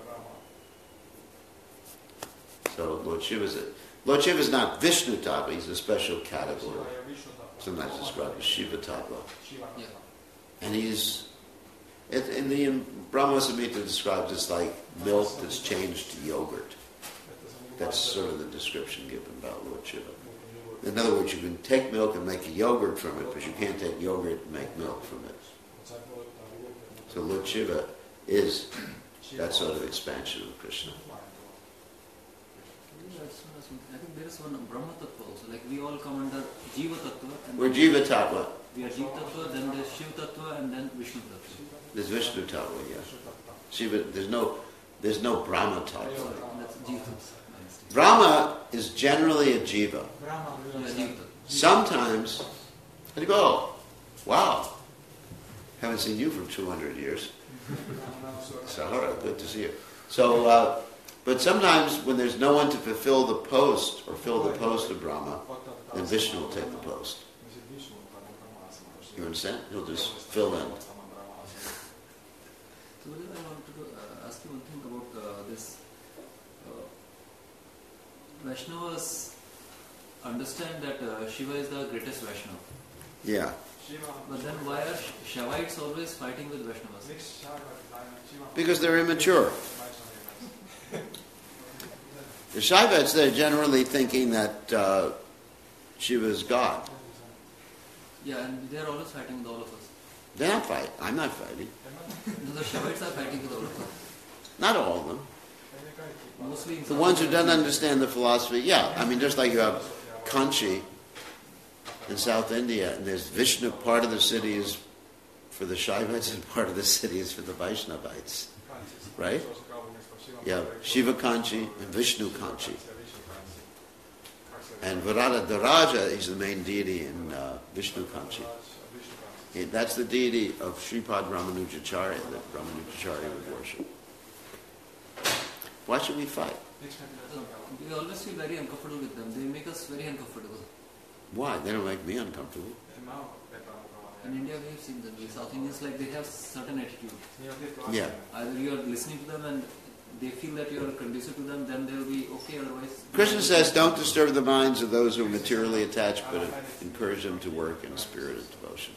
A: So Lord Shiva is a, Lord Shiva is not Vishnu Tattva, he's a special category. Sometimes described as Shiva Tattva.
C: Yeah.
A: And he's, it, in the Brahma Samhita describes it's like milk that's changed to yogurt. That's sort of the description given about Lord Shiva. In other words, you can take milk and make a yogurt from it, but you can't take yogurt and make milk from it. So Lord Shiva is that sort of expansion of Krishna.
C: I think there is one Brahma Tattva also. Like we all come under Jiva Tattva. And
A: We're Jiva Tattva.
C: We are Jiva Tattva, then there's Shiv Tattva, and then Vishnu Tattva.
A: There's Vishnu Tattva, yeah. Shiva, there's no, there's no Brahma Tattva.
C: Sorry, that's Jiva Tattva.
A: Brahma is generally a Jiva.
C: Yeah, Jiva Tattva.
A: Sometimes, and you go, oh, wow, haven't seen you for two hundred years. Sahara, good to see you. So, uh, but sometimes when there's no one to fulfill the post or fill the post of Brahma, then Vishnu will take the post. You understand? He'll just fill in.
C: So Gurudev, I wanted to uh, ask you one thing about uh, this. Uh, Vaishnavas understand that uh, Shiva is the greatest Vaishnava.
A: Yeah.
C: But then why are Shaivites always fighting with Vaishnavas?
A: Because they're immature. The Shaivites, they're generally thinking that uh, Shiva is God.
C: Yeah, and they are always fighting with all of us.
A: They're not fighting. I'm not fighting.
C: No, the Shaivites are fighting with all of us.
A: Not all of them.
C: Mostly in
A: The
C: South
A: ones who
C: India.
A: don't understand the philosophy, yeah. I mean, just like you have Kanchi in South India, and there's Vishnu, part of the city is for the Shaivites and part of the city is for the Vaishnavites. Right? Yeah, Shiva Kanchi and Vishnu Kanchi. And Varada Daraja is the main deity in uh, Vishnu Kanchi. He- That's the deity of Sripad Ramanujacharya that Ramanujacharya would worship. Why should we fight?
C: So, we always feel very uncomfortable with them. They make us very uncomfortable.
A: Why? They don't make me uncomfortable.
C: In India, we have seen that the South Indians, like, they have certain attitude.
A: Yeah.
C: Either you are listening to them and they feel that you are conducive to them, then they will be okay, otherwise...
A: Krishna says, don't disturb the minds of those who are materially attached, but encourage them to work in a spirit of devotion.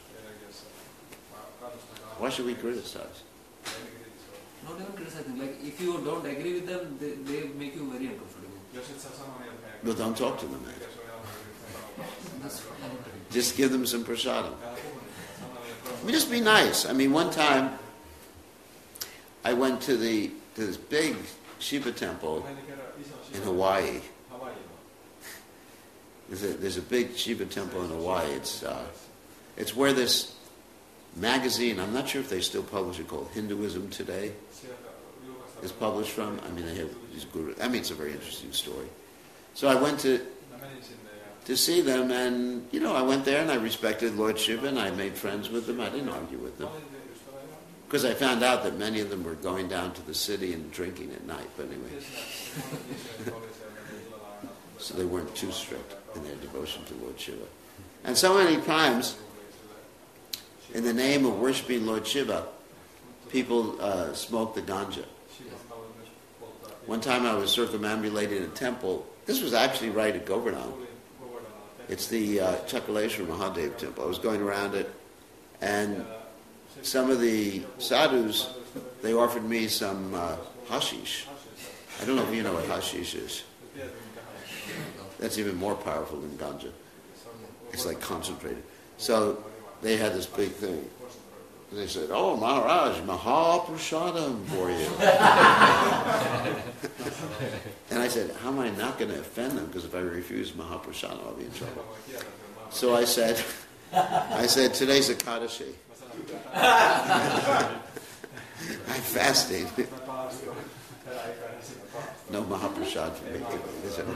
A: Why should we criticize?
C: Not even criticizing. Like, if you don't agree with them, they, they make you very uncomfortable.
A: Well, don't talk to them, man.
C: That's fine.
A: Just give them some prasadam. I mean, just be nice. I mean, one time, I went to the to this big Shiva temple in Hawaii. There's a, there's a big Shiva temple in Hawaii. It's uh, it's where this magazine, I'm not sure if they still publish it, called Hinduism Today, is published from. I mean, they have these gurus. I mean, it's a very interesting story. So I went to to see them, and, you know, I went there and I respected Lord Shiva and I made friends with them. I didn't argue with them. Because I found out that many of them were going down to the city and drinking at night, but anyway. So they weren't too strict in their devotion to Lord Shiva. And so many times, in the name of worshiping Lord Shiva, people uh, smoke the ganja. One time I was circumambulating a temple. This was actually right at Govardhan. It's the uh, Chakaleshwar Mahadev temple. I was going around it, and some of the sadhus, they offered me some uh, hashish. I don't know if you know what hashish is. That's even more powerful than ganja. It's like concentrated. So they had this big thing. And they said, "Oh, Maharaj, Mahaprasadam for you." And I said, how am I not going to offend them? Because if I refuse Mahaprasadam, I'll be in trouble. So I said, I said, today's Ekadashi. I'm fasting.
D: Mä paaston. Eräikäinen sinä paaston.
A: No Mahaprasad for me. Is it?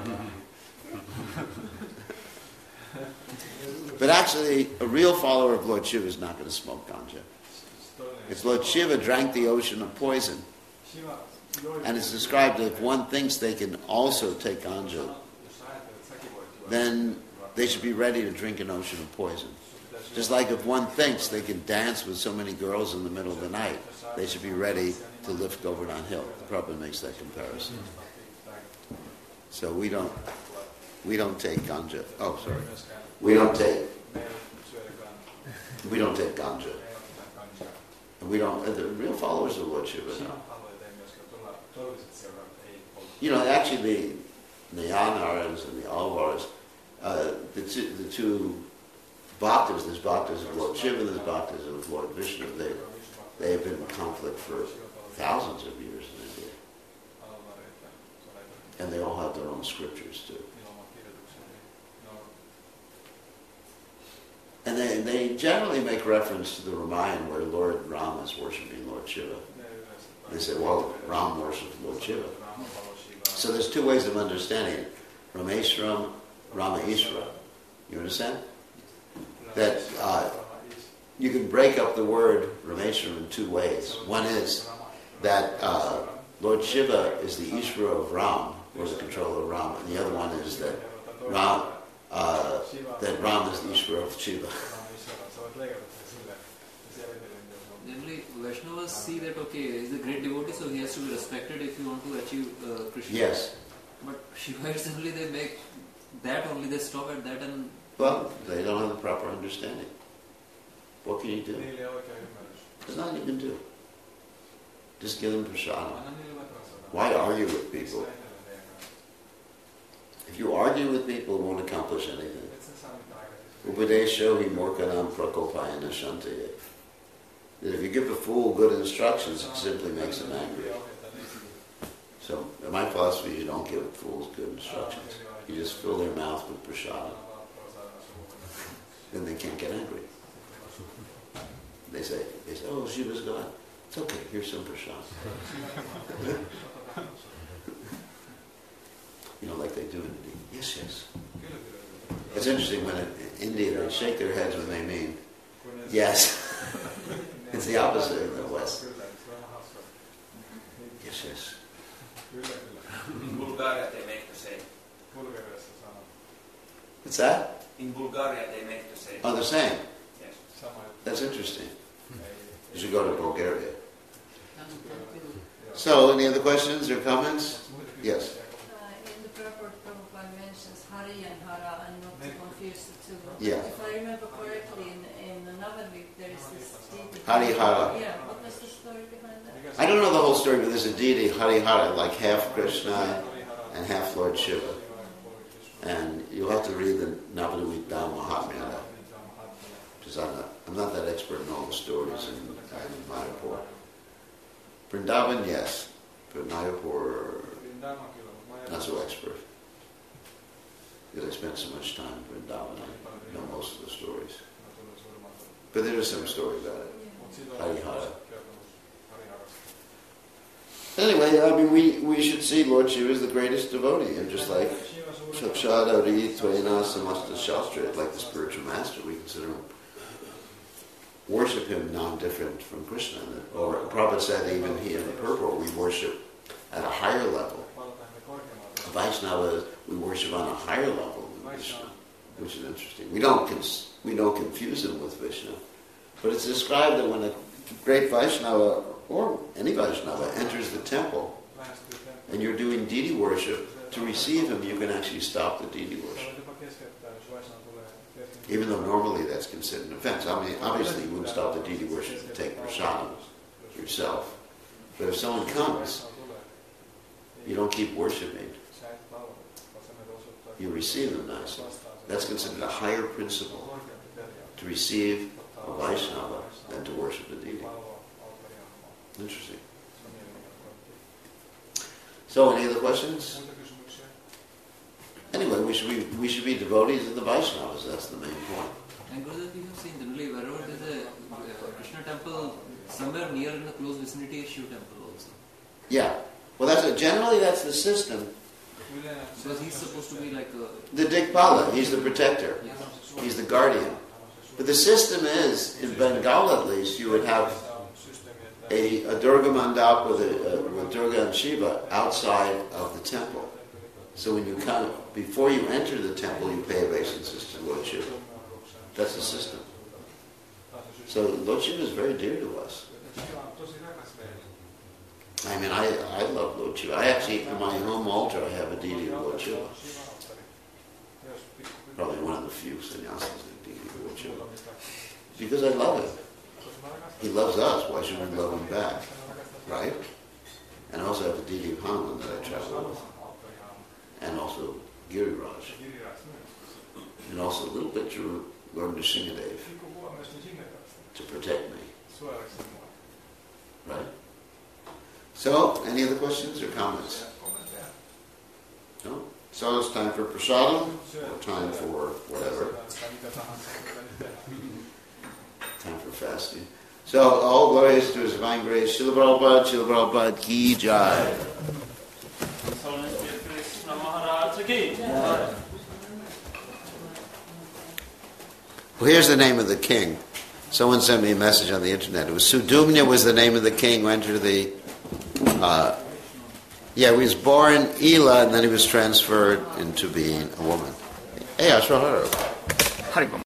A: But actually, a real follower of Lord Shiva is not going to smoke ganja. If Lord Shiva drank the ocean of poison, and it's described that if one thinks they can also take ganja, then they should be ready to drink an ocean of poison. Just like if one thinks they can dance with so many girls in the middle of the night, they should be ready to lift Govardhan Hill. The Prabhupada makes that comparison. So we don't, we don't take ganja. Oh, sorry. We don't take, we don't take ganja. And we don't, the real followers of Lord Shiva, no. You know, actually the Nayanarans and the Alvars, uh, the, two, the two bhaktas, there's bhaktas of Lord Shiva, there's bhaktas of Lord Vishnu, they, they have been in conflict for thousands of years in India. And they all have their own scriptures too. And they, they generally make reference to the Ramayana where Lord Rama is worshipping Lord Shiva. They say, well, Ram worships Lord Shiva. So there's two ways of understanding it. Rameshwaram, Rama Ishvara. You understand? That uh, you can break up the word Rameshwaram in two ways. One is that uh, Lord Shiva is the Ishvara of Ram, or the controller of Ram. And the other one is that Ram, uh, that Ram is the Ishvara of Shiva.
C: Generally, Vaishnavas see that, okay, he's a great devotee, so he has to be respected if you want to achieve uh, Krishna.
A: Yes.
C: But Shivaites only, they make that only, they stop at that and...
A: Well, they don't have the proper understanding. What can you do? There's nothing you can do. Just give them prasadam. Why argue with people? If you argue with people, it won't accomplish anything. Upadesho hi morkanam prakopayana shantaye. That if you give a fool good instructions, it simply makes them angry. So, in my philosophy, you don't give fools good instructions. You just fill their mouth with prasadam. Then they can't get angry. They say, they say, oh, Shiva's gone. It's okay, here's some prasadam. You know, like they do in India. Yes, yes. It's interesting when in India they shake their heads when they mean yes. It's the opposite in the West. Yes, yes.
F: In Bulgaria they make the same.
A: What's that?
F: In Bulgaria they make the same.
A: Oh, the same.
F: Yes.
A: That's interesting. You should go to Bulgaria. So, any other questions or comments? Yes.
G: Uh, in the purport, Prabhupada mentions Hari and Hara and not to confuse the two.
A: Yeah.
G: If I remember correctly, in, in Navadvip there is this deity.
A: Hari Hara.
G: Yeah, what was the story behind that?
A: I don't know the whole story, but there's a deity, Harihara, like half Krishna and half Lord Shiva. And you'll have to read the Navadvip Mahatmya, because I'm not, I'm not that expert in all the stories in, in Mayapur. Vrindavan, yes, but Mayapur, not so expert. Because I spent so much time in Vrindavan, I know most of the stories. But there is some story about it. Harihara. Anyway, I mean, we, we should see Lord Shiva as the greatest devotee, and just like Shakshadari Tvena Samasta Shastra, like the spiritual master, we consider him, worship him non-different from Krishna. Or Prabhupada said even he in the purport, we worship at a higher level. Vaishnava, we worship on a higher level than Vishnu, which is interesting. We don't cons- we don't confuse him with Vishnu, but it's described that when a great Vaishnava or any Vaishnava enters the temple and you're doing deity worship, to receive him you can actually stop the deity worship. Even though normally that's considered an offense. I mean, obviously you wouldn't stop the deity worship and take prasadam yourself. But if someone comes, you don't keep worshiping. You receive them nicely. That's considered a higher principle, to receive a Vaishnava than to worship the deity. Interesting. So, any other questions? Anyway, we should be, we should be devotees of the Vaishnavas. That's the main point.
C: And Gurudev, we have seen generally wherever there's a uh, Krishna temple somewhere near in the close vicinity is Shiva temple also.
A: Yeah. Well, that's a, generally that's the system.
C: Because he's supposed to be like a...
A: The Dikpala, he's the protector. He's the guardian. But the system is, in Bengal at least, you would have a, a Durga Mandap with, a, uh, with Durga and Shiva outside of the temple. So when you come, before you enter the temple, you pay obeisances to Lord Shiva. That's the system. So Lord Shiva is very dear to us. I mean, I, I love Lord Shiva. I actually, in my home altar, I have a deity of Lord Shiva. Probably one of the few sannyasis that deity of Lord Shiva. Because I love him. He loves us. Why should we love him back? Right? And I also have the deity of Hanuman that I travel with. And also Giriraj. And also a little picture of Lord Nrsimhadev to protect me. Right? So, any other questions or comments? No? So it's time for prasadam, or time for whatever. Time for fasting. So, all glories to His divine grace. Srila Prabhupada, Srila Prabhupada ki jai. Well, here's the name of the king. Someone sent me a message on the internet. It was Sudumna was the name of the king who entered the... Uh, yeah, he was born Ela, and then he was transferred into being a woman. Hey, Ashwara.
H: Haribam.